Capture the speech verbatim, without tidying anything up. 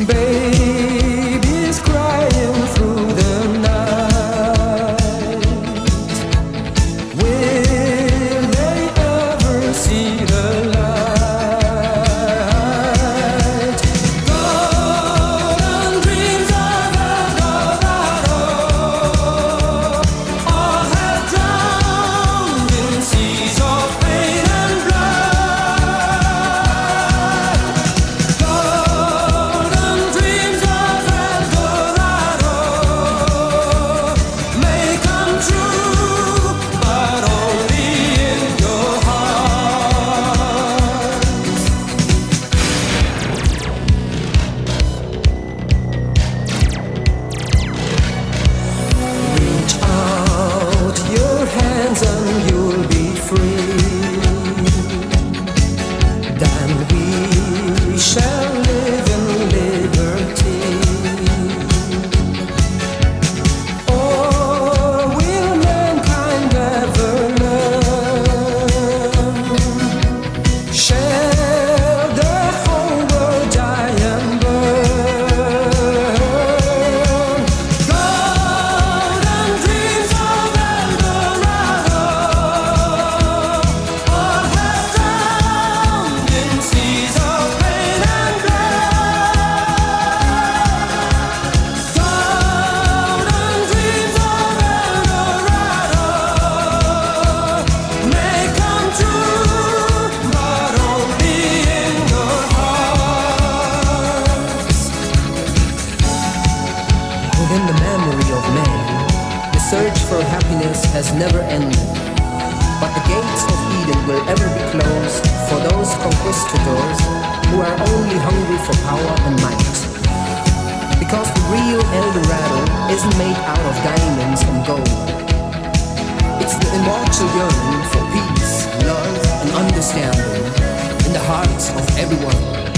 Babies crying through the night. Will they ever see the light? Golden dreams of El Dorado, all have drowned in seas of pain and blood. Golden dreams of El Dorado may come true, but only in your heart. Reach out your hands and you'll be free. Then we shall live in liberty. Or will mankind ever learn? Shall the whole world die and burn? Golden dreams of El Dorado, all have drowned in seas of pain and blood. Golden dreams of El Dorado may come true, but only in your hearts. Within the memory of man, the search for happiness has never ended. But the gates of Eden will ever be closed for those conquistadors who are only hungry for power and might. Because the real El Dorado isn't made out of diamonds and gold. It's the immortal yearning for peace, love, and understanding in the hearts of everyone.